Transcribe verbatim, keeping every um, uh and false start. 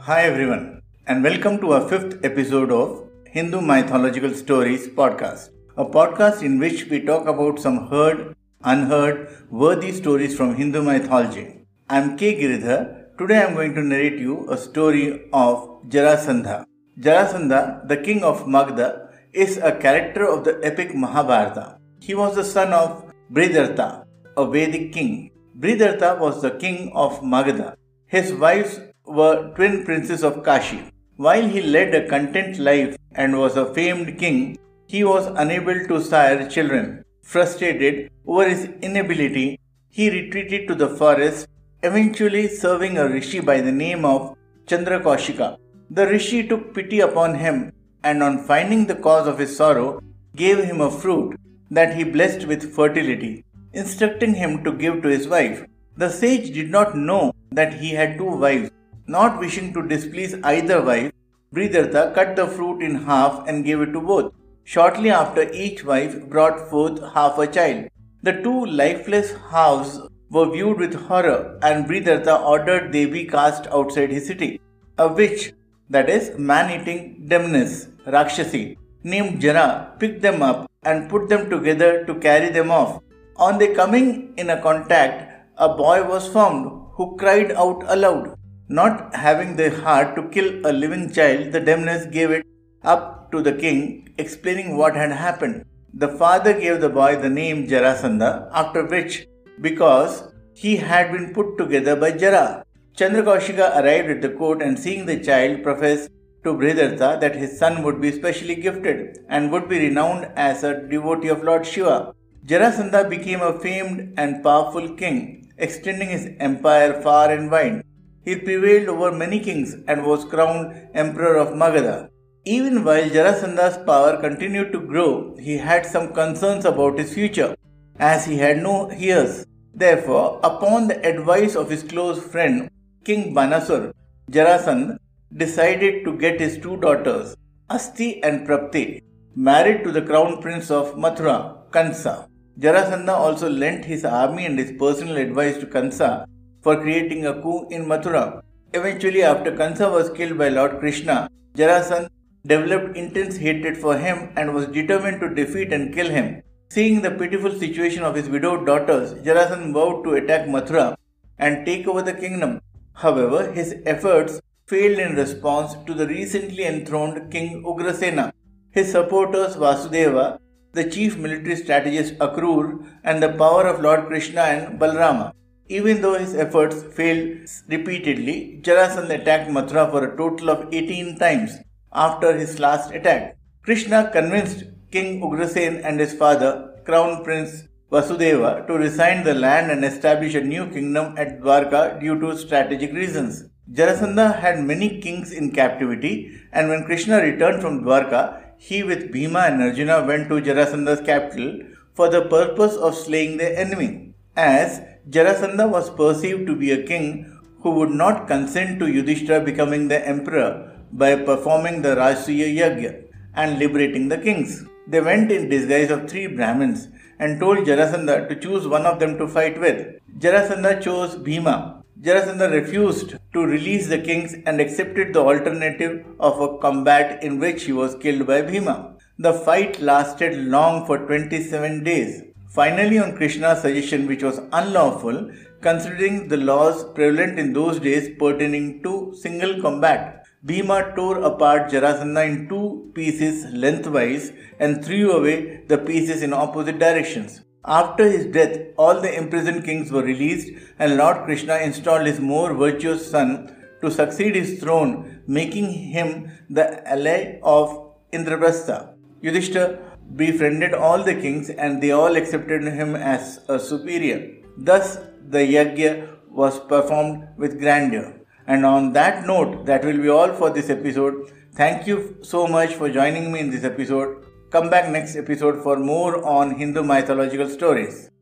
Hi everyone, and welcome to our fifth episode of Hindu Mythological Stories podcast, a podcast in which we talk about some heard, unheard, worthy stories from Hindu mythology. I am K. Giridhar. Today I am going to narrate you a story of Jarasandha. Jarasandha, the king of Magadha, is a character of the epic Mahabharata. He was the son of Brihadartha, a Vedic king. Brihadartha was the king of Magadha. His wives were twin princes of Kashi. While he led a content life and was a famed king, he was unable to sire children. Frustrated over his inability, he retreated to the forest, eventually serving a rishi by the name of Chandrakaushika. The rishi took pity upon him and, on finding the cause of his sorrow, gave him a fruit that he blessed with fertility, instructing him to give to his wife. The sage did not know that he had two wives. Not wishing to displease either wife, Brihadartha cut the fruit in half and gave it to both. Shortly after, each wife brought forth half a child. The two lifeless halves were viewed with horror, and Brihadartha ordered they be cast outside his city. A witch, that is, man-eating demoness, Rakshasi, named Jara, picked them up and put them together to carry them off. On their coming in a contact, a boy was found who cried out aloud. Not having the heart to kill a living child, the demoness gave it up to the king, explaining what had happened. The father gave the boy the name Jarasandha, after which, because he had been put together by Jara. Chandrakaushika arrived at the court and, seeing the child, professed to Brihadartha that his son would be specially gifted and would be renowned as a devotee of Lord Shiva. Jarasandha became a famed and powerful king, extending his empire far and wide. He prevailed over many kings and was crowned emperor of Magadha. Even while Jarasandha's power continued to grow, he had some concerns about his future, as he had no heirs. Therefore, upon the advice of his close friend, King Banasur, Jarasandha decided to get his two daughters, Asti and Prapti, married to the crown prince of Mathura, Kansa. Jarasandha also lent his army and his personal advice to Kansa for creating a coup in Mathura. Eventually, after Kansa was killed by Lord Krishna, Jarasandha developed intense hatred for him and was determined to defeat and kill him. Seeing the pitiful situation of his widowed daughters, Jarasandha vowed to attack Mathura and take over the kingdom. However, his efforts failed in response to the recently enthroned King Ugrasena. His supporters Vasudeva, the chief military strategist Akrur, and the power of Lord Krishna and Balarama. Even though his efforts failed repeatedly, Jarasandha attacked Mathura for a total of eighteen times after his last attack. Krishna convinced King Ugrasen and his father, Crown Prince Vasudeva, to resign the land and establish a new kingdom at Dwarka due to strategic reasons. Jarasandha had many kings in captivity, and when Krishna returned from Dwarka, he with Bhima and Arjuna went to Jarasandha's capital for the purpose of slaying their enemy. As Jarasandha was perceived to be a king who would not consent to Yudhishthira becoming the emperor by performing the Rajasuya Yagya and liberating the kings. They went in disguise of three Brahmins and told Jarasandha to choose one of them to fight with. Jarasandha chose Bhima. Jarasandha refused to release the kings and accepted the alternative of a combat in which he was killed by Bhima. The fight lasted long for twenty-seven days. Finally, on Krishna's suggestion, which was unlawful, considering the laws prevalent in those days pertaining to single combat, Bhima tore apart Jarasandha in two pieces lengthwise and threw away the pieces in opposite directions. After his death, all the imprisoned kings were released, and Lord Krishna installed his more virtuous son to succeed his throne, making him the ally of Indraprastha. Yudhishthira befriended all the kings, and they all accepted him as a superior. Thus, the yagya was performed with grandeur. And on that note, that will be all for this episode. Thank you so much for joining me in this episode. Come back next episode for more on Hindu mythological stories.